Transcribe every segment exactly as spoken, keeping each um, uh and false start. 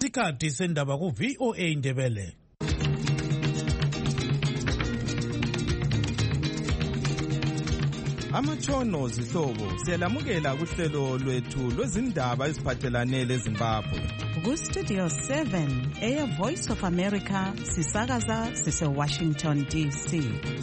Isikhathi sendaba ku V O A Ndebele. Amatshono zihlobo siyalamukela kuhlelo lwethu lwezindaba eziphathelane leZimbabwe. Ku Studio seven, Air Voice of America, sisakaza sise Washington D C.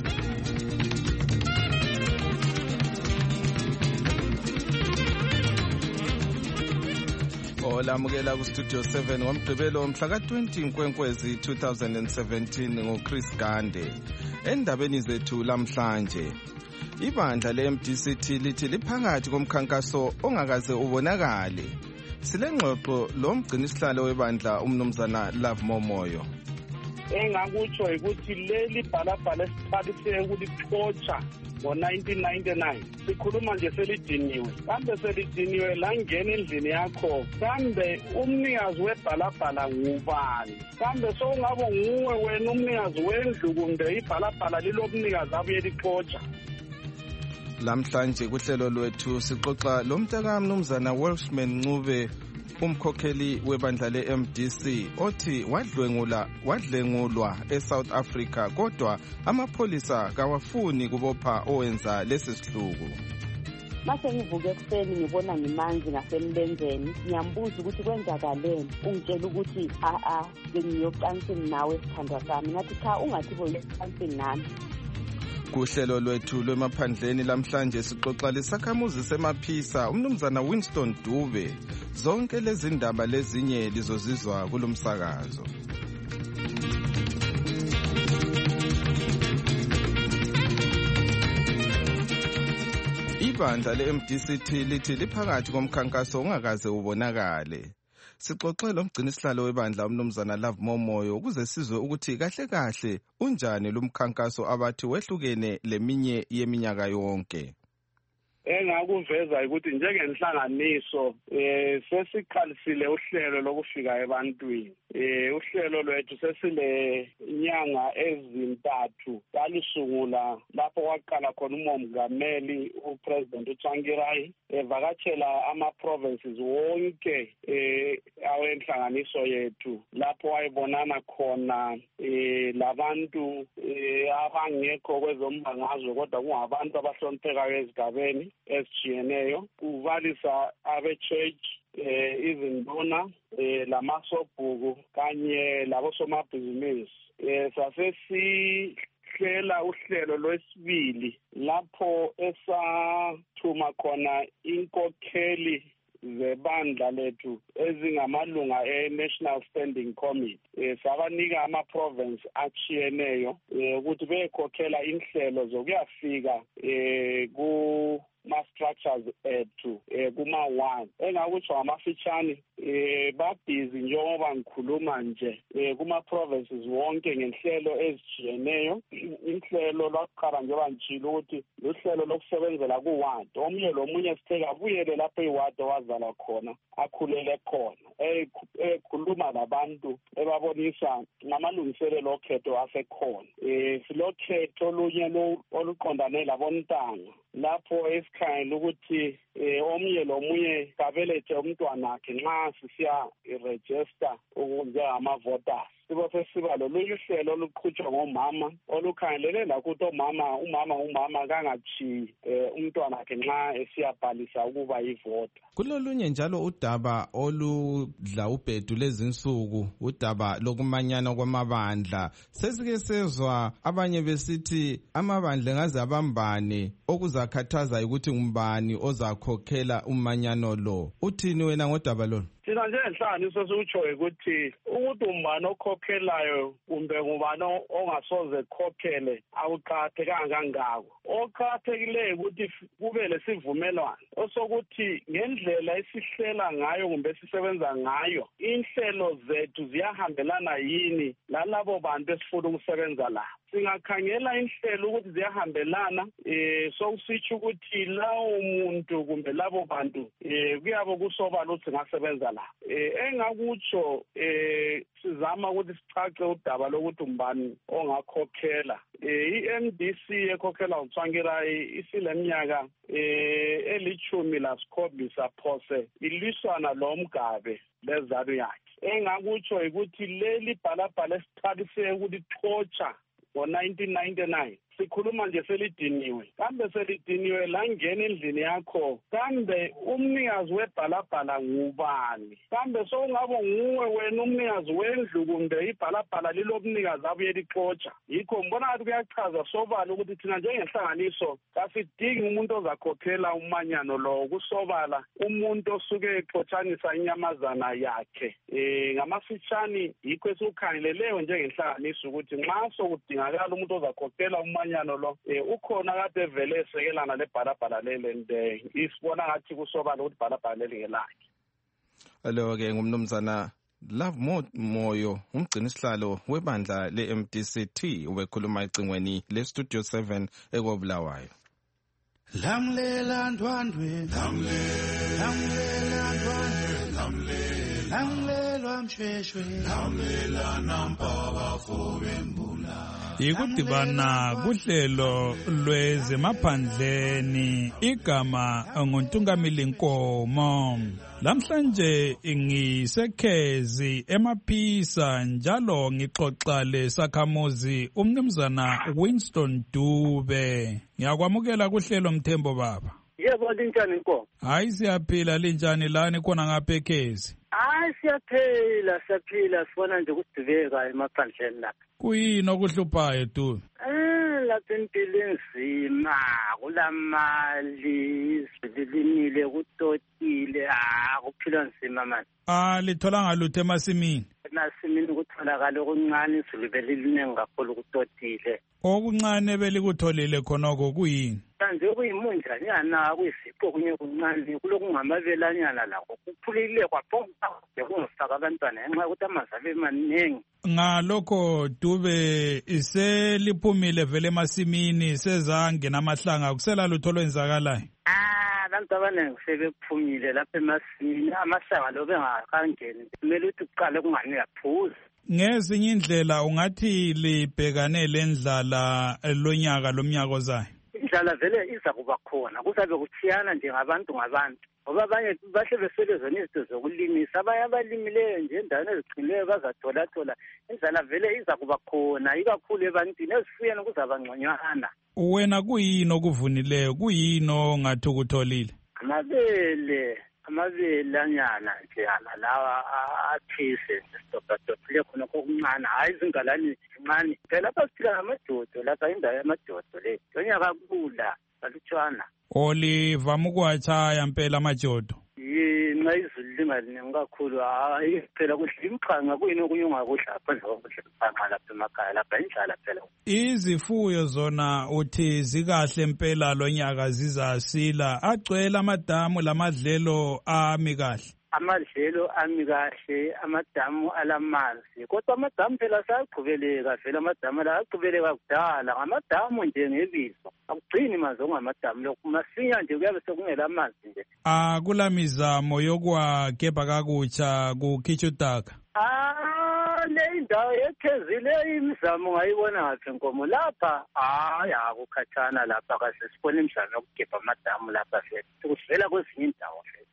Olamukela ku Studio seven ngomgqibelo mhla ka twenty Nkwenkwezi two thousand seventeen ngoChris Gande. Endabeni zethu lamhlanje, ibandla le-M D C T lithi liphakathi komkhankaso ongakaze ubonakale. Silengxoxo lo mgcinisihlalo webandla umnumzana Love Momoyo. Engakutsho ukuthi leli bhalabhala esiqalise ukulixotsha ngo nineteen ninety-nine sikhuluma nje selidiniwe, kambe selidiniwe langena endlini yakho, kambe umnikazi webhalabhala ngubani? Kambe sowungabo nguwe wena umnikazi wendlu kumbe ibhalabhala lilomnikazi abuye lixotsha? Lamhlanje kuhlelo lwethu sixoxa lo mtaka mnumzana Welshman Ncube, umkhokheli webandla le-M D C, othi wadlwengula wadlengulwa eSouth Africa kodwa amapholisa kawafuni kubopha owenza lesi sihluku. Mase ngivuke ekuseni ngibona ngimanzi ngasemlenzeni, ngiyambuza ukuthi kwenzakaleni, ungitshela ukuthi a a bengiyocansini nawe sithandwa sami. Ngathi cha, ungathi boyocansini nami. Kuhlelo lwethu lwemaphandleni lamhlanje sixoxa lesakhamuzi semaphisa umnumzana Winston Dube. Zonke lezi ndaba lezinye lizozizwa kulomsakazo. Ibandla le-M D C T lithi liphakathi komkhankaso ongakaze ubonakale. Sixoxe lo mgcinisihlalo webandla umnumzana Love Momoyo ukuze sizwe ukuthi kahle kahle unjani lo mkhankaso abathi wehlukene leminye yeminyaka yonke. Engakuveza ukuthi njengenhlanganiso eh sesiqalisile uhlelo lokufika ebantwini. Eh uhlelo lwethu sesile inyanga ezintathu alisungula lapho waqala khona umongameli uPresident uTsvangirai evakatshela ama provinces wonke eh awenhlanganiso yethu lapho wayibonana khona eh labantu eh abangekho kwezombangazwe kodwa kungabantu abahloniphekayo ezigabeni esijiyeneyo, kuvalisa abe-church, eh, izinduna, eh, lamasobhuku kanye labosomabhizinisi. Eh, sasesihlela uhlelo lwesibili lapho esathuma khona inkokheli zebandla lethu ezingamalunga e-National Standing Committee. Eh, sabanika ama-province achiyeneyo ukuthi bekhokhela inhlelo zokuyafika eh, ku ma-structures ethu eh, kuma-one. Engakutsho ngamafitshane eh, babhizi njengoba ngikhuluma nje eh, kuma-provinces wonke ngenhlelo ezijiyeneyo. Inhlelo lwaqala njengoba ngitshilo ukuthi luhlelo lokusebenzela ku-ward. Omunye lomunye sitheka abuyele lapho i-ward owazala khona, akhulele khona. Ekhuluma labantu ebabonisa ngamalungiselelo okhetho asekhona. Eh, silokhetho olunye oluqondane labontanga lapho esikhangela ukuthi eh omunye lomunye kabelethe umntwana wakhe nxa sisiya register njengama voters. Sibo sesiba lolunye uhlelo oluqhutshwa ngomama olukhangelele lakuthi omama umama umama kangachiyi eh, umntwana wakhe nxa esiyabhalisa ukuba yivota. Kulolunye njalo udaba oludla ubhedu lezinsuku, udaba lokumanyana kwamabandla. Sesike sezwa abanye besithi amabandla ngaze abambane okuzakhathaza ukuthi ngumbani ozakhokhela umanyano lo. Uthini wena ngodaba lolo? Thina nje enhlanganiso sikutshoyo ukuthi ukuthi umbani okhokhelayo kumbe ngubani ongasoze khokhele akuqakathekanga kangako. Oqakathekileyo ukuthi kube lesivumelwano osokuthi ngendlela esihlela ngayo kumbe esisebenza ngayo inhlelo zethu ziyahambelana yini lalabo bantu esifuna ukusebenza la. Singakhangela inhlelo ukuthi ziyahambelana eh sokusitsho ukuthi lawo muntu kumbe labo bantu eh kuyabo kusobala ukuthi ngasebenza balabala eh engakutsho eh sizama ukuthi sicace udaba lokuthi umbani ongakhokhela eh i-M D C ekhokhela uTsvangirai isileminyaka eh elichumi lasikhombisa phose ilwisana lomgabe lezalo yakhe engakutsho ukuthi leli bhalabhala esithathiseke ukuthi torture ngo nineteen ninety-nine sikhuluma nje selidiniwe kambe selidiniwe la ngena endlini yakho kambe umnikazi webhalabhala ngubani kambe sowungabo nguwe wena umnikazi wendlu kumbe ibhalabhala lilobunikazi abuye lixotsha yikho ngibona ngathi kuyachaza sobala ukuthi thina njengenhlanganiso kasidingi umuntu ozakhokhela umanyano lo kusobala umuntu osuke exotshanisa inyamazana yakhe eh ngamafitshani yikho esikukhangeleleyo njengenhlanganiso ukuthi nxa sokudingakala umuntu ozakhokhela umanyano nyano lo eh ukhona kade vele esekelana lebhalabhala lele nde isibona ngathi kusobala ukuthi bhalabhala leli ngelakhe. Alo ke ngumnumzana Love Moyo umgcini sihlalo webandla le-M D C T ubekhuluma ecingweni le-Studio seven ekobulawayo. Lamlela ndwandwe lamlela ndwandwe lamlela lamlela mshweshwe lamlela nampaba fobembula. Ikudibana kuhlelo lwezemaphandleni igama nguntungamili Nkomo. Lamhlanje ngisekhezi emaphisa njalo ngixoxa lesakhamuzi umnumzana Winston Dube. Ngiyakwamukela kuhlelo Mthembo baba. Yebo linjani Nkomo? Hayi siyaphila linjani lani khona ngapha ekhezi? Hayi siyaphila siyaphila sibona nje ukudibeka emaphandleni lapha. Kuyini okuhluphayo Dube? Eh lapha impilo enzima kulamali silinile kutotile ah kuphila nzima manje. Ah lithola ngalutho emasimini. Emasimini kutholakala okuncane izulu belilinengi kakhulu kutotile. Okuncane belikutholile khonoko kuyini? Manje kuyimunjanyana kuyisiqo kunye kuncane kulokungamabelanyana lakho kuphulile kwaphonga kungifaka abantwana ngenxa ukuthi amanzi abe maningi. Ngalokho Dube iseliphumile vele emasimini sezangena amahlanga kusela lutho lwenzakalayo. Ah abantu abaningi sebephumile lapha emasimini amahlanga lo bengakangeni kumele ukuthi uqale kungani yaphuza. Ngezinye indlela ungathi libhekane lendlala lonyaka lomnyaka ozayo. Indlala vele iza kuba khona kuzabe kuthiyana njengabantu ngabantu ngoba abanye bahle beselezona izinto zokulimisa abanye abalimileyo nje endaweni eziqinileyo bazathola-thola indlala vele iza kuba khona ikakhulu ebantwini ezifuyeni kuzaba ngconywana. Wena kuyini okuvunileyo kuyini ongathi ukutholile? Amabele amabele anyana nje lawa athise sitobha-dobhile khona kokuncane hayi izingalani zincane phela lapha siphila ngamadodo lapha indawo yamadodo le lonyaka kula balutshwana. Olivama ukuwatshaya mpela amajodo? Ye nxa izulu lingalinengi kakhulu hayi phela kudla imqhanga kuyini okunye ungakudla ngaphandle kokudla imqhanga lapha emakhaya lapha indlala phela. Izifuyo zona uthi zikahle mpela lonyaka zizasila agcwele amadamu lamadlelo ami kahle? Amadlelo ami kahle amadamu alamanzi kodwa amadamu phela sayaqhubeleka vele amadamu la aqhubeleka kudala ngamadamu nje ngebizo akugcini manzi ongamadamu lokhu masinya nje kuyabe sekungela amanzi nje. Ah kula mizamo yokuwagebha kakutsha kukhitsha udaka? Ah le indawo yekhezile imizamo ngayibona ngapha Nkomo lapha hayi akukhathana lapha kahle sibona imizamo yokugebha amadamu lapha vele kusivela kwezinye indawo vele.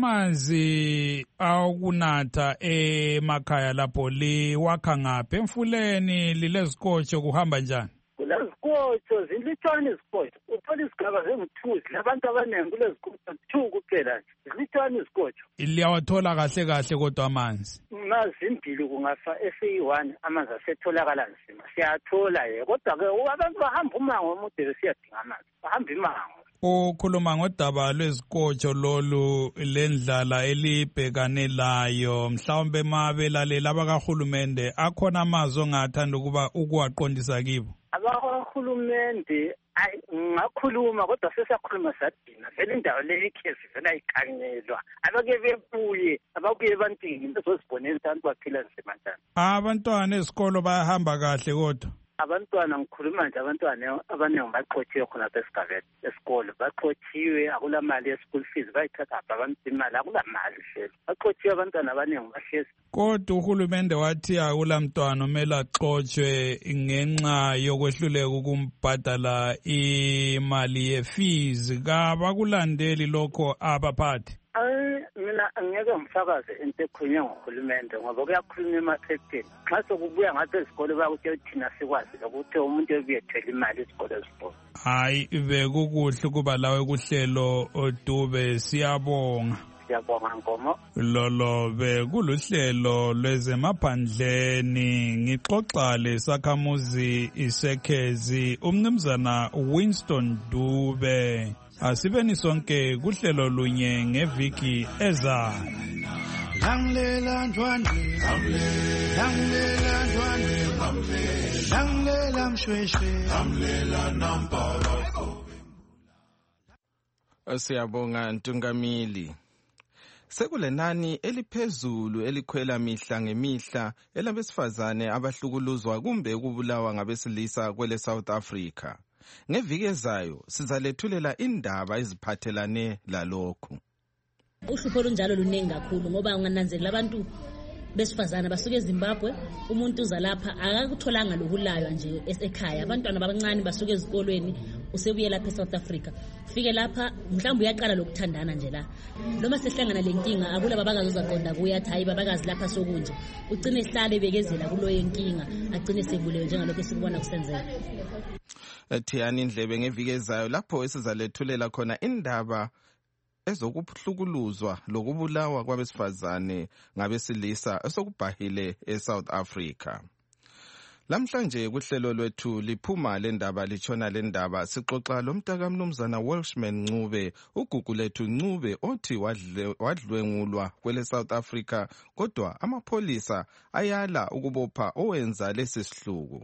Amanzi awokunatha emakhaya lapho liwakha ngaphi emfuleni lilezikotsho kuhamba njani? Kulezikotsho zilitshwana izikotsho uthola isigaba zengu-two labantu abaningi kulezikotsho two kuphela nje zilitshwana izikotsho. Liyawathola kahle kahle kodwa amanzi? Mazimbili kungafa eseyi-one amanzi asetholakala nzima siyathola ye kodwa-ke abantu bahamba umango omude besiyadinga amanzi bahamba imango. Ukhuluma ngodaba lwezikotsho lolu lendlala elibhekane layo mhlawumbe mabelalela abakahulumende akhona amazwi ongathanda ukuba ukuwaqondisa kibo? Abakahulumende ngakhuluma kodwa sesakhuluma sadina vele indawo le ikhezi vele ayikhangelwa abake bebuye abakuye ebantwini bezozibonela abantu baphila nzima njani. Abantwana ezikolo bayahamba kahle kodwa? abantwana ngikhuluma nje abantwana abaningi baqotshiwe khona esigabeni esikole baqotshiwe akula mali ye-school fees bayithatha abantu imali akula mali hleli baqotshiwe abantwana abaningi bahlezi. Kodwa uhulumende wathi akula mntwana omele axotshwe ngenxa yokwehluleka ukumbhadala imali ye-fees. Kabakulandeli lokho abaphathi? Ay mina angeke ngifakaze into ekhulunywa nguhulumende ngoba kuyakhulunywa emaphethini. Xa sokubuya ngathi esikole bakuthi thina sikwazi ukuthi umuntu ebuye ethwele imali esikole esikole. Hayi bekukuhle ukuba lawe kuhlelo Dube, siyabonga. Siyabonga Nkomo. Lolo bekuluhlelo lwezemaphandleni ngixoxa lesakhamuzi isekhezi umnumzana Winston Dube. Asibeni sonke kuhlelo lunye ngeviki ezayo. Langlela ndwandwe, langlela ndwandwe, langlela mshweshwe, langlela nampala. Siyabonga Ntungamili. Sekulenani eliphezulu elikhwela mihla ngemihla elabesifazane abahlukuluzwa kumbe ukubulawa ngabesilisa kwele South Africa. Ngeviki ezayo sizalethulela indaba eziphathelane lalokhu. Uhlupho lunjalo luningi kakhulu ngoba ungananzelela abantu besifazana basuke eZimbabwe, umuntu uza lapha akakutholanga lokulaywa nje esekhaya. Abantwana abancane basuke ezikolweni usebuye lapha eSouth Africa. Fike lapha mhlawumbe uyaqala lokuthandana nje la. Noma sehlangana lenkinga akula babakazi uzaqonda kuya hayi babakazi lapha sokunje. Ugcine ihlale bekezela kulo yenkinga agcine sebulewe njengalokho sikubona kusenzeka. Thiyani indlebe ngeviki ezayo lapho esizalethulela khona indaba ezokuhlukuluzwa lokubulawa kwabesifazane ngabesilisa esokubhahile eSouth Africa. Lamhlanje kuhlelo lwethu liphuma lendaba litshona lendaba sixoxa lomntaka mnumzana Welshman Ncube, ugugu lethu Ncube othi wadlwengulwa kwele South Africa kodwa amapholisa ayala ukubopha owenza lesi sihluku.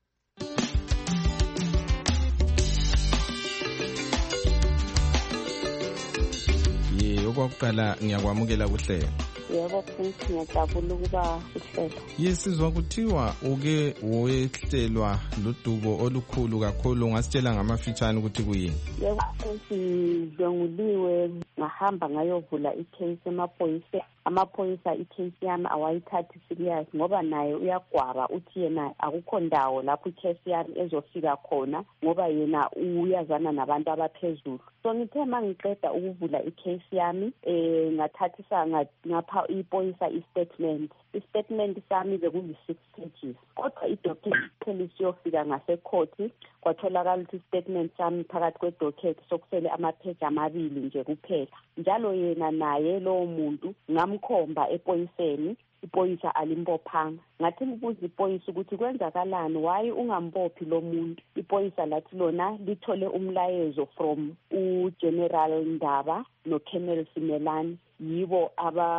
Okwakuqala ngiyakwamukela kuhlelo. Yebo futhi ngiyajabula ukuba kuhlelo. Yesizwa kuthiwa uke wehlelwa ludubo olukhulu kakhulu, ngasitshela ngamafitshane ukuthi kuyini? Yebo futhi ngiyenguliwe ngahamba ngayovula i-case emaphoyiseni. Amaphoyisa i-case yami awayithathi serious ngoba naye uyagwaba uthi yena akukho ndawo lapho i-case yami ezofika khona ngoba yena uyazana nabantu abaphezulu. So ngithe mangiqeda ukuvula i-case yami eh ngathathisa ngapha iphoyisa i-statement. I-statement sami bekuyi-six pages. Kodwa i-document police yofika ngasecourt kwatholakala ukuthi i-statement sami phakathi kwe-docket sokusele amapage amabili nje kuphela. Njalo yena naye lowo muntu ngamkhomba ephoyiseni, iphoyisa alimbophanga. Ngathi ngibuza iphoyisa ukuthi kwenzakalani, why ungambophi lo muntu? Iphoyisa lathi lona lithole umlayezo from uGeneral Ndaba noColonel Simelane, yibo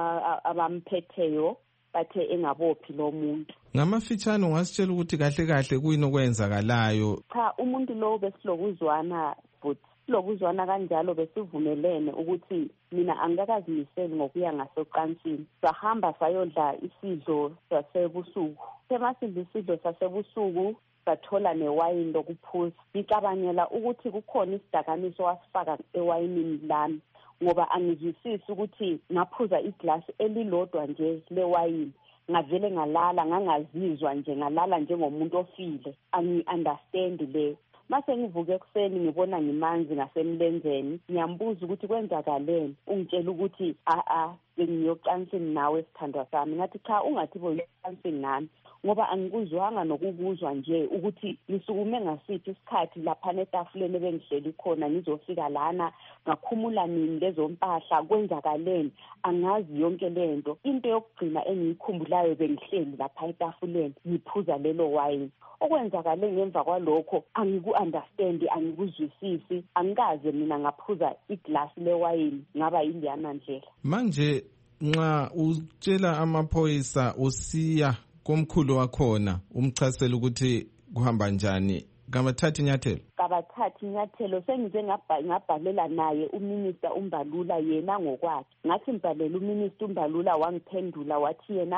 abamphetheyo bathe engabophi lo muntu. Ngamafitshane ungasitshela ukuthi kahle kahle kuyini okwenzakalayo? Cha, umuntu lo besilokuzwana but lokuzwana kanjalo besivumelene ukuthi mina angikakazimiseli ngokuya ngasocansini. Sahamba sayodla isidlo sasebusuku. Semasidla isidlo sasebusuku sathola newayini lokuphuza. Ngicabangela ukuthi kukhona isidakamiso wasifaka ewayinini lami ngoba angizwisisi ukuthi ngaphuza iglasi elilodwa nje lewayini. Ngavele ngalala ngangazizwa nje ngalala njengomuntu ofile. Angi-understand le. Mase ngivuke ekuseni ngibona ngimanzi ngasemlenzeni, ngiyambuza ukuthi kwenzakaleni. Ungitshela ukuthi a a bengiyocansini nawe sithandwa sami. Ngathi cha, ungathi boyocansini nami ngoba angikuzwanga nokukuzwa nje ukuthi ngisukume ngasiphi isikhathi lapha netafuleni ebengihleli khona ngizofika lana ngakhumula nini lezo mpahla kwenzakaleni. Angazi yonke lento. Into yokugcina engiyikhumbulayo bengihleli lapha etafuleni ngiphuza lelo wine. Okwenzakale ngemva kwalokho angiku-understand, angikuzwisisi, angikaze mina ngaphuza iglasi lewayini ngaba yiliyana ndlela. Manje nxa utshela amaphoyisa usiya komkhulu wakhona umchasela ukuthi kuhamba njani, kabathatha inyathelo? Kabathatha inyathelo. Sengize ngabhalela naye uminister uMbalula yena ngokwakhe. Ngathi ngibhalela uminister uMbalula wangiphendula wathi yena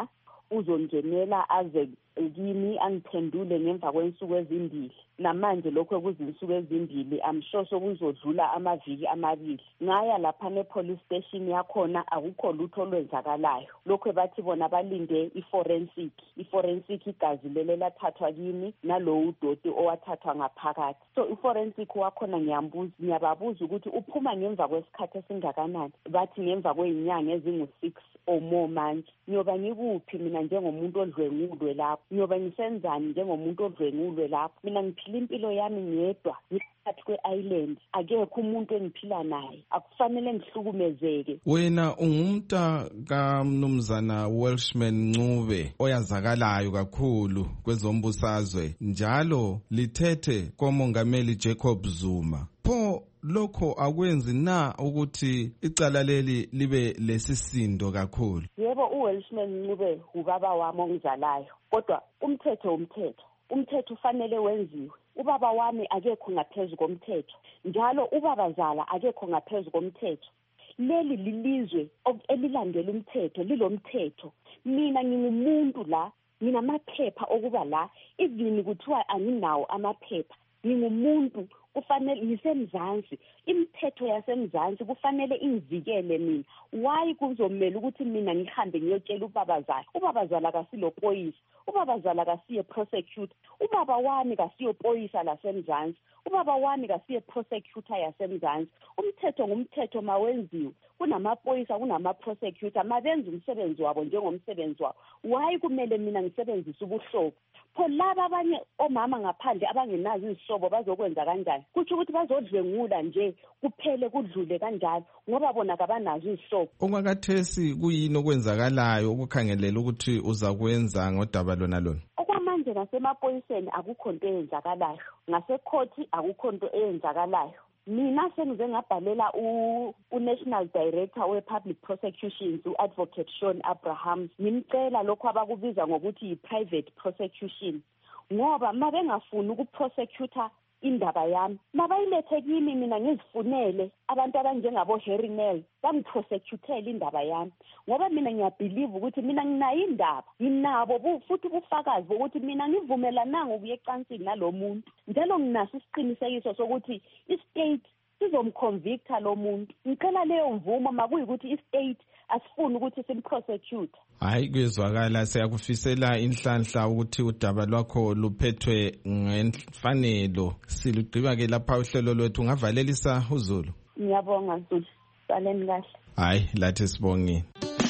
uzongenela aze kimi angiphendule ngemva kwensuku ezimbili. Namanje lokho kuzinsuku ezimbili amsho sokuzodlula amaviki amabili. Ngaya lapha ne-police station yakhona akukho lutho olwenzakalayo. Lokho bathi bona balinde i-forensic. I-forensic igazi lele lathathwa kimi nalo udoti owathathwa ngaphakathi. So i-forensic wakhona ngiyambuza ngiyababuza ukuthi uphuma ngemva kwesikhathi esingakanani. Bathi ngemva kwezinyanga ezingu-six or more manje. Nyoba ngikuphi mina njengomuntu odlwengulwe lapho? Nyoba ngisenzani njengomuntu odlwengulwe lapho? Mina ngiphila impilo yami ngedwa ngiphathi kwe-island. Akekho umuntu engiphila naye. Akufanele ngihlukumezeke. Wena ungumta kaMnumzana Welshman Ncube oyazakalayo kakhulu kwezombusazwe njalo lithethe komongameli Jacob Zuma. Pho lokho akwenzi na ukuthi icala leli libe lesisindo kakhulu? Yebo, uWelshman Ncube ubaba wami ongizalayo, kodwa umthetho umthetho umthetho ufanele wenziwe. Ubaba wami akekho ngaphezulu komthetho, njalo ubabazala akekho ngaphezulu komthetho. Leli lilizwe elilandela umthetho, lilomthetho. Mina ngingumuntu la, nginamaphepha okuba la, even kuthiwa anginawo amaphepha. Ngingumuntu kufanele ngisemzansi, imithetho yasemzansi kufanele ingivikele mina. Why kuzomela ukuthi mina ngihambe ngiyotshela ubabazala? Ubabazala kasilo police, ubabazala kasiye prosecutor, ubaba wami kasiyo police lasemzansi, ubaba wami kasiye prosecutor yasemzansi. Umthetho ngumthetho mawenziwe. Kunamapolisa kunama-prosecutor mabenza umsebenzi wabo njengomsebenzi wabo. Why kumele mina ngisebenzise ubuhlobo? Pho laba abanye omama ngaphandle abangenazi izihlobo bazokwenza kanjani? Kuthi ukuthi bazodlwengula nje kuphele kudlule kanjalo ngoba bona kabanazo izihlobo. Okwakathesi kuyini okwenzakalayo ukukhangelela ukuthi uzakwenza ngodaba lona lona? Okwamanje ngasemapoliseni akukho nto eyenzakalayo, ngasekhoti akukho nto eyenzakalayo. Mina sengize ngabhalela u-National Director we-Public Prosecutions, u-Advocate Sean Abrahams, ngimcela lokho abakubiza ngokuthi yi-private prosecution, ngoba mabengafuni ukuprosecutor indaba yami mabayilethe kimi mina ngizifunele abantu abanjengabo Harry Nel bangiprosecutele indaba yami, ngoba mina ngiyabelieve ukuthi mina nginayo indaba, nginabo futhi ubufakazi bokuthi mina ngivumelananga ukuye ecansini nalomuntu, njalo nginaso isiqinisekiso sokuthi istate sizomconvicta lo muntu. Ngicela leyo mvumo makuyikuthi istate asifuni ukuthi simprosecute. Hayi kwezwakala, siyakufisela inhlanhla ukuthi udaba lwakho luphethwe ngemfanelo. Silugqiba ke lapha uhlelo lwethu, ungavalelisa uZulu. Ngiyabonga Zulu, saleni kahle. Hayi lathi sibongile.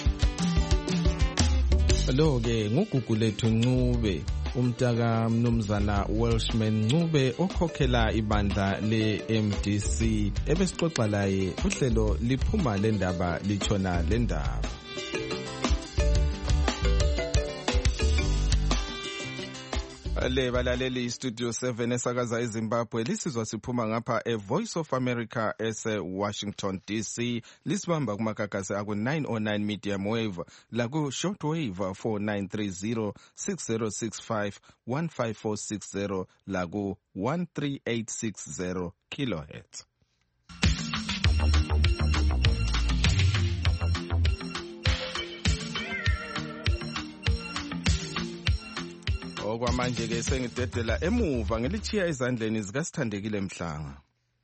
Lo ke ngugugu lethu Ncube, umtaka Mnumzana Welshman Ncube okhokhela ibandla le-M D C. Ebesixoxa laye uhlelo liphuma le ndaba litshona le ndaba. Le balaleli Studio seven esakaza eZimbabwe, lisizwa siphuma ngapha eVoice of America ese Washington D C. Lisibamba kumakakasi aku nine oh nine medium wave, laku short wave four nine three zero six zero six five one five four six zero, laku one three eight six zero kilohertz. Okwamanje ke sengidedela emuva ngelichiya ezandleni zikaSithandekile Mhlanga.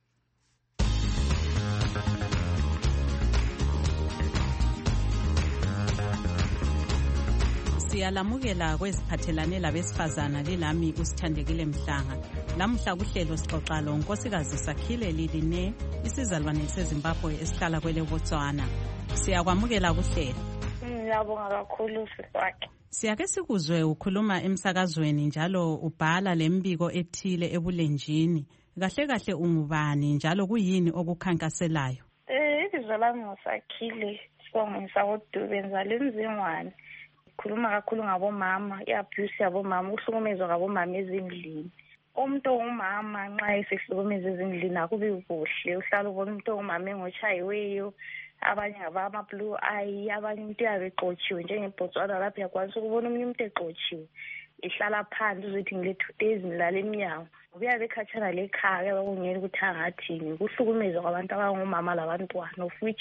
Siyalamukela kweziphathelane labesifazana lilami uSithandekile Mhlanga. Lamuhla kuhlelo sixoxa lo nkosikazi Sakhile Liline, isizalwane seZimbabwe esihlala kwele Botswana. Siyakwamukela kuhlelo. Ngiyabonga kakhulu sisakhe. Siyake sikuzwe ukhuluma emsakazweni njalo ubhala lembiko ethile ebulenjini. Kahle kahle ungubani njalo kuyini okukhankaselayo? Eh, ibizo lami nguSakhile Sibongisa Dube, ngizalwa eMzingwane. Khuluma kakhulu ngabomama, i-abuse yabomama, uhlukumezwa ngabomama ezindlini. Umuntu ongumama nxa esehlukumeza ezindlini akubi kuhle, uhlala ubona umuntu ongumama engotshayiweyo, abanye ngabama blue eye, abanye umuntu uyabe exotshiwe njengeBotswana lapho yakwanisa ukubona omunye umuntu exotshiwe ehlala phansi uzothi ngile two days ngilala eminyango, uyabe ekhatshana lekhaya bakungela ukuthi angathini, kuhlukumezwa kwabantu abangomama labantwana, of which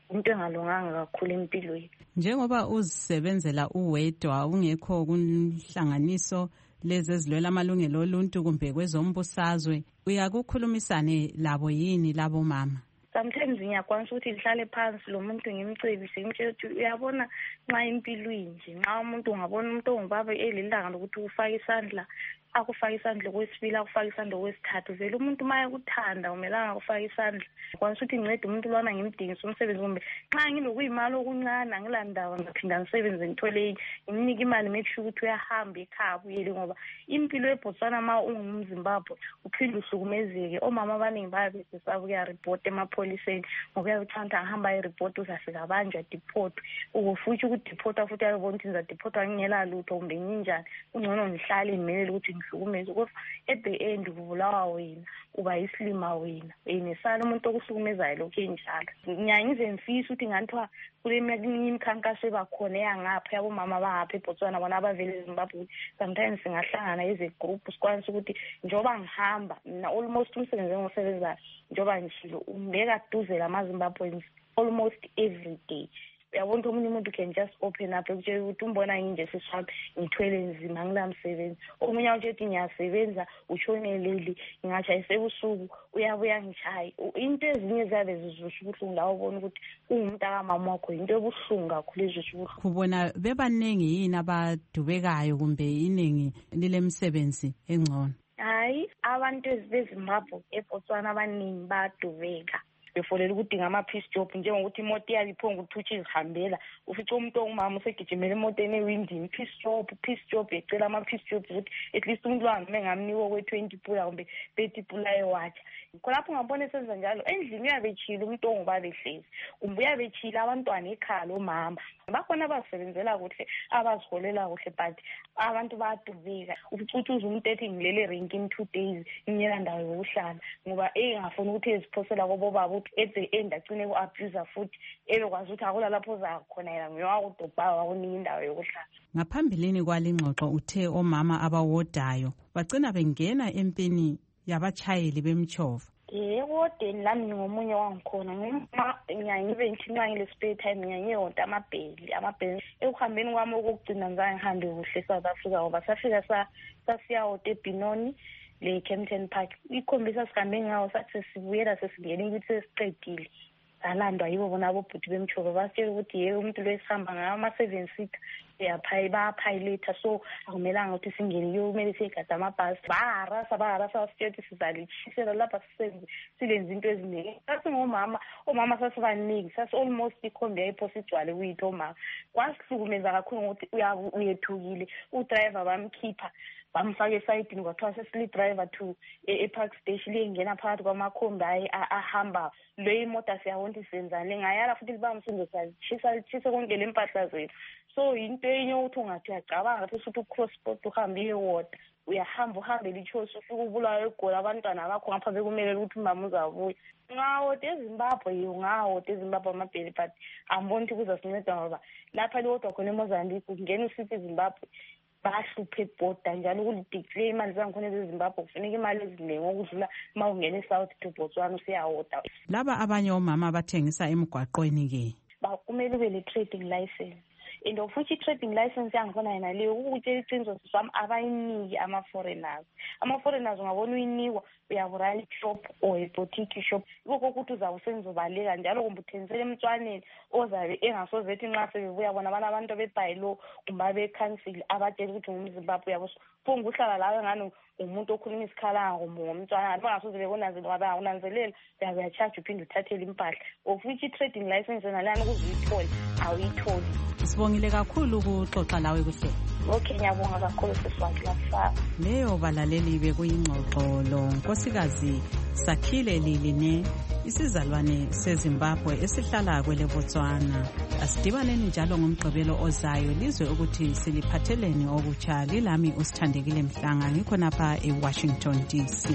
into engalunganga kakhulu empilweni. Njengoba uzisebenzela uwedwa ungekho kunhlanganiso lezi ezilwela amalungelo oluntu kumbe kwezombusazwe, uyakukhulumisane labo yini labo mama? Sometimes ngiyakwanisa ukuthi ngihlale phansi lo muntu ngimcebise ngimtshela ukuthi uyabona nxa impilo inje, nxa umuntu ungabona umuntu ongubaba elilanga lokuthi ufake isandla akufaka isandla kwesibili akufaka isandla kwesithathu, vele umuntu maya kuthanda umelanga akufaka isandla. Ngikwanisa ukuthi ngincede umuntu lwana ngimdingisa umsebenzi kumbe nxa ngilokuyimali okuncane angilandaba ngaphinda ngisebenze ngithole nginike imali make sure ukuthi uyahamba ekhaya abuyele, ngoba impilo eBotswana ma ungumZimbabwe uphinde uhlukumezeke. Omama abaningi bayabesesaba ukuyaripota emapholiseni ngoba uyathanda ahamba ayiripota uzafika abanjwa deport, ukufuthi ukudepota futhi ayibona ukuthi ngizadepota ngingela lutho kumbe nginjani, ungcono ngihlale ngimelele ukuthi ngihlukumeze ngoba at the end kuvulawa wena uba yislima wena enesala umuntu okuhlukumezayo lokho enjalo. Ngiyangize ngifisa ukuthi nganthiwa kule imikhankaso ebakhona eyangapha yabomama abangapha eBotswana bona abavele eZimbabwe, sometimes singahlangana as a group sikwanisa ukuthi njengoba ngihamba mina almost umsebenzi engisebenzayo njengoba ngishilo umbeka duze lamaZimbabweans almost every day. Uyabona ukuthi omunye umuntu can just open up ekutshela ukuthi umbona nginje sishabi ngithwele nzima ngilamsebenzi, omunye uthi ethi ngiyasebenza utshoneleli ngingashayise ebusuku uyabuya ngishaye. Into ezinye zabe zizusha ubuhlungu la ubona ukuthi ungumuntu akamama wakho into ebuhlungu kakhulu ezusha ubuhlungu. Kubona bebaningi yini abadubekayo kumbe iningi lilemsebenzi engcono? Hayi, abantu beZimbabwe eBotswana abaningi badubeka befolela ukudinga ama-peace job, njengokuthi imoto yabiphonga ukuthutsha izihambela ufica umuntu ongumama usegijimela emotweni ewindini, peace job peace job ecela ama-peace job ukuthi at least umuntu wami engamniwo kwe-twenty pula kumbe thirty pula ewatsha. Khonapho ungabona esenza njalo endlini uyabetshile umuntu ongubaba ehlezi kumbe uyabetshile abantwana ekhaya lomama. Bakhona abasebenzela kuhle abaziholela kuhle but abantu bayadubeka. Uficucuza umuntu ethi ngilele erenkini two days ngiyela ndawo yokuhlala ngoba engafuni ukuthi eziphosela kobo baba at the end agcine ku-abuser futhi ebekwazi ukuthi akula lapho zakhona yena ngiyowakudobha wakunika indawo yokuhlala. Ngaphambilini kwalingxoxo uthe omama abawodayo bagcina bengena empini yabatshayeli bemtshova. Ewodeni lami ngomunye wangikhona ngiyangibe ngithi nxa ngile spare time ngiyanyewonta amabheli amabheli ekuhambeni kwami okugcina ngizange ngihambe kuhle eSouth Africa ngoba safika sasiyawota eBinoni le Kempton Park. Ikhombisa sihambe ngawo sathi sibuyela sesingene ukuthi sesiqedile salandwa yibo bona abobhuti bemtshova basitshela ukuthi yeke umuntu lo esihamba ngayo ama-seven seater uyaphayi bayaphayiletha so akumelanga ukuthi singene yiyo kumele siyegada amabhasi. Baharasa baharasa basitshela ukuthi sizalishisela lapha sisenze silenze into eziningi. Sasingomama omama sasibaningi sasi-almost ikhombi yayipho sigcwale kuyitho omama. Kwasihlukumeza kakhulu ngokuthi uyethukile udrayiva bamkhipha bamfaka esayidini kwathiwa sesili driver to e-park station lengena phakathi kwamakhombi ahamba lo imota siyabona ukuthi senzani lengayala futhi libamsindo salitshisa litshise konke le mpahla zethu. So into enye ukuthi ungathi uyacabanga ngathi usuthi u-cross sport uhambe iyewota uyahamba uhambe lichosi ufike ubulawa egoli abantwana bakho ngapha bekumele ukuthi umama uzabuya. Ungawota eZimbabwe ungawota eZimbabwe amabheli but amboni ukuthi kuzasinceda ngoba lapha liwodwa khona eMozambique ungena usithi eZimbabwe bahluphe ebhoda njalo ukulideclare imali zangikhona eZimbabwe kufuneka imali eziningi okudlula uma ungena eSouth to Botswana usiyawota. Laba abanye omama abathengisa emgwaqweni ke bakumele ube le-trading license and futhi i-trading license yangikhona yena leyo ukutshela iqiniso sami abayiniki ama-foreigners. Ama-foreigners ungabona uyinikwa uyaburana i-shop or i-boutique shop ikho ukuthi uzawusenza ubaleka njalo kumbe uthengisela emntwaneni ozabe engasoze ethi nxa sebebuya bona abana abantu bebhayilo kumbe abekhansile abatshela ukuthi ngumZimbabwe uyabo phunga uhlala lawe ngani umuntu okhuluma isikhalanga kumbe ngomntwana bangasoze bekunanzelela ngoba unanzelela uyabe uyacharge uphinde uthathele impahla ofuthi i-trading license nalana ukuze uyithole awuyitholi. Sibongile kakhulu ukuxoxa lawe kuhle. Okay, ngiyabonga kakhulu siswati lapha. Leyo balaleli bekuyingxoxo lo nkosikazi Sakhile Liline isizalwane seZimbabwe esihlala kwele Botswana. Asidibaneni njalo ngomgqibelo ozayo lizwe ukuthi siliphatheleni okutsha. Lilami uSithandekile Mhlanga ngikho napha eWashington D C.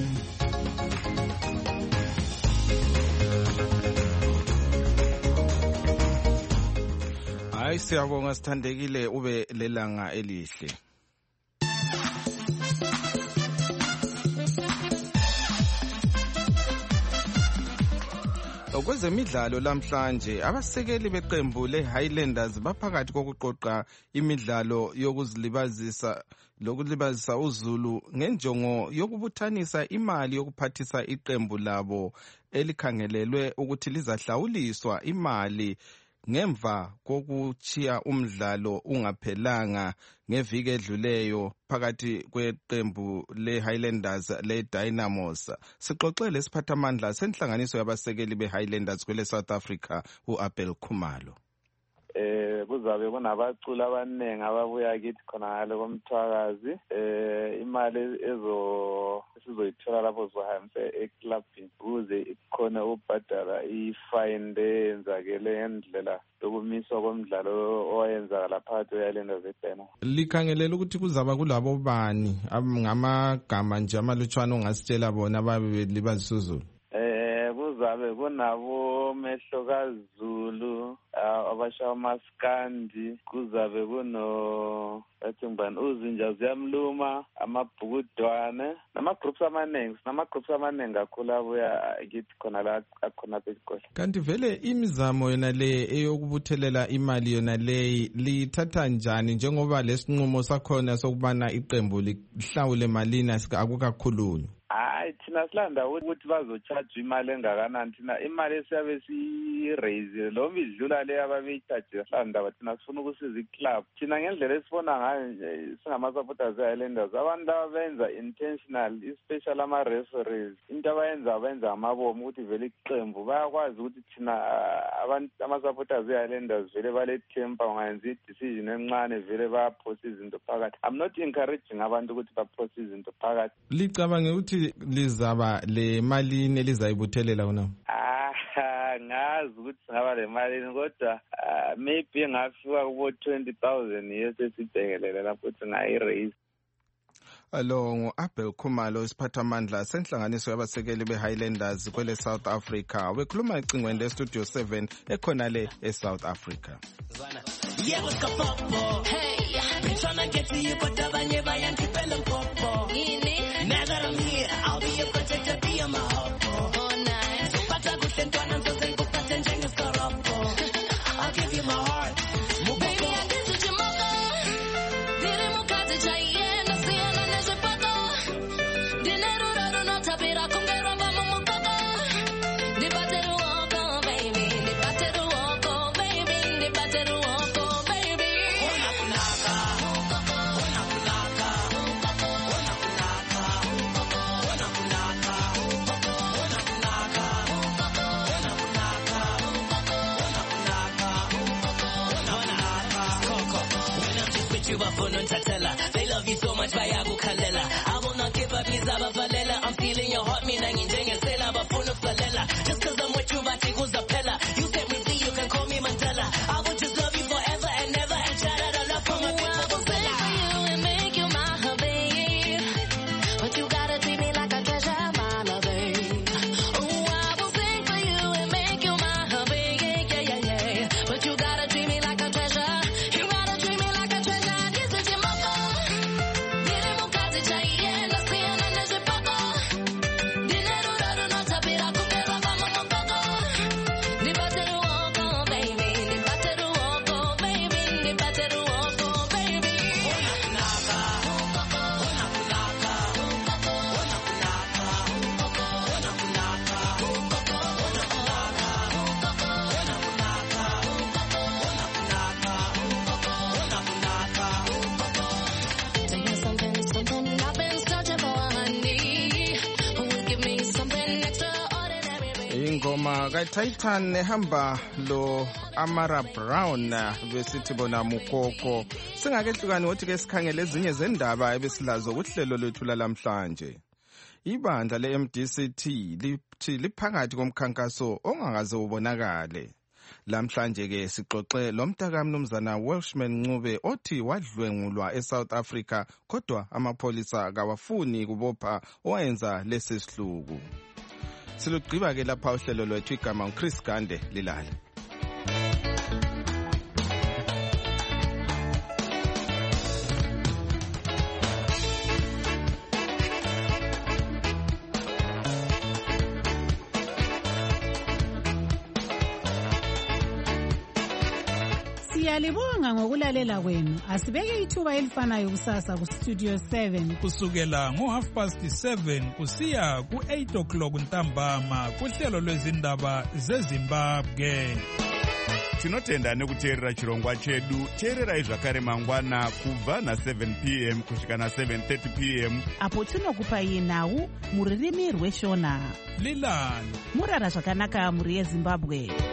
Hayi siyabonga Sithandekile ube lelanga elihle. Okwezemidlalo lamhlanje abasekeli beqembu leHighlanders baphakathi kokuqoqa imidlalo yokuzilibazisa lokulibazisa uZulu ngenjongo yokubuthanisa imali yokuphathisa iqembu labo elikhangelelwe ukuthi lizahlawuliswa imali ngemva kokuchiya umdlalo ungaphelanga ngeviki edluleyo phakathi kweqembu leHighlanders leDynamos. Sixoxele siphathamandla senhlanganiso yabasekeli beHighlanders kwele South Africa uAbel Khumalo. Eh kuzabe kunabaculi abaningi ababuya kithi khona ngale komthwakazi eh imali ezo sizoyithola lapho sizohambisa eclubini ukuze ikhona ubhadala ifine lenzakele ngendlela yokumiswa komdlalo owayenza phakathi kweHighlanders leDynamos. Likhangelela ukuthi kuzaba kulabo bani ngamagama nje amalutshwana ongasitshela bona ababe libazisa uZulu? Eh kuzabe kunabo Mehlokazi Zulu abasha amaskandi, kuzabe kuno bathi ngibani uzinja ziyamluma, amabhukudwane nama-groups amaningi nama-groups amaningi kakhulu abuya kithi khona la akhona besikole. Kanti vele imizamo yona le eyokubuthelela imali yona le lithatha njani njengoba lesinqumo sakhona sokubana iqembu lihlawule malini akukakhulunywa? Hayi thina silanda ukuthi bazochaja imali engakanani, thina imali esiyabe si-raise lo midlula le ababeyichaje silanda thina sifuna ukusiza iclub. Thina ngendlela esibona ngayo nje singama-supporters e-Highlanders abantu laba benza intentional, especially ama-referees, into abayenza benza amabomu ukuthi vele iqembu bayakwazi ukuthi thina ama-supporters e-Highlanders vele balethempa ungayenza i-decision encane vele bayaphosa izinto phakathi. I'm not encouraging abantu ukuthi baphosa izinto phakathi. Licabange ukuthi lizaba le malini elizayibuthelela wona? Ah ngazi ukuthi ngaba le malini kodwa maybe ngafika kubo twenty thousand yese sibhekelele lapho ukuthi ngayi-raise. Alo nguAbel Khumalo isiphathamandla senhlanganiso yabasekeli beHighlanders kwele South Africa. Wekhuluma ecingweni leStudio seven ekhona le eSouth Africa. Yeah, what's up, Popo? Hey, been trying to get to you, but abanye bayangiphela Popo. Now that I'm here, I'll be your protector, be on my hopo. Oh, nice. Supata kuhle ntwana nzoze ngikuphathe njengeskorobho. I'll give you my heart. Baby, I get to Jamaica. Dile mukate chaiye, nasiona nezepaka. Dinero raro no tapira kongero mama mukaka. Dibateru wako, baby. Dibateru wako, baby. Dibateru wako, baby. Ona kunaka. Ona kunaka. Ona kunaka. Ona kunaka. Ona kunaka. Ona kunaka. Ona kunaka. Ona kunaka. Coco. When I'm just with you, I phone on Tatella. They love you so much, Bayagu Kalela. I will not give up, Mizaba Valela. I'm feeling your heart, me nangin jenga sela, but phone of Valela. Just cause I'm with you, Vatigo Zapella. You set me free, you can call me Mandela. I will just love you forever and never, and shout out I love from my people. I will sing for you and make you my hubby. But you gotta treat me like a treasure, my lover. Oh, I will sing for you and make you my hubby. Yeah, yeah, yeah, yeah. But you gotta treat me like a treasure. You gotta treat me like a treasure. This is your mother. Dile mukate chaiye, nasiona nezepaka. Dinero raro no tapira kungera mama mukaka. Dibateru wako, baby. Dibateru wako, baby. Dibateru wako, baby. Ona kunaka. Ona kunaka. Ona kunaka. Ona kunaka. Ona kunaka. Ona kunaka. Tell you something, something I've been searching for, honey. Who will give me something extraordinary, baby? Ingoma kaTitan ehamba lo Amara Brown besithi bona mukoko. Singakehlukani ukuthi ke sikhangele ezinye zendaba ebesilazo kuhlelo lethu lamhlanje. Ibandla le-M D C T lithi liphakathi komkhankaso ongakaze ubonakale. Lamhlanje ke sixoxe lomntaka mnumzana Welshman Ncube othi wadlwengulwa eSouth Africa kodwa amapolisa kawafuni kubopha owayenza lesi sihluku. Silugqiba ke lapha uhlelo lwethu igama uChris Gande lilale. Siyalibonga ngokulalela kwenu. Asibeke ithuba elifanayo kusasa ku Studio seven. Kusukela ngo half past seven kusiya ku eight o'clock ntambama kuhlelo lwezindaba zeZimbabwe. Tinotenda nekuteerera chirongwa chedu. Teererai zvakare mangwana kubva na seven p m kusvika na seven thirty p m apo tinokupai nhau muririmi rweshona. Lilani murara zvakanaka muri yeZimbabwe.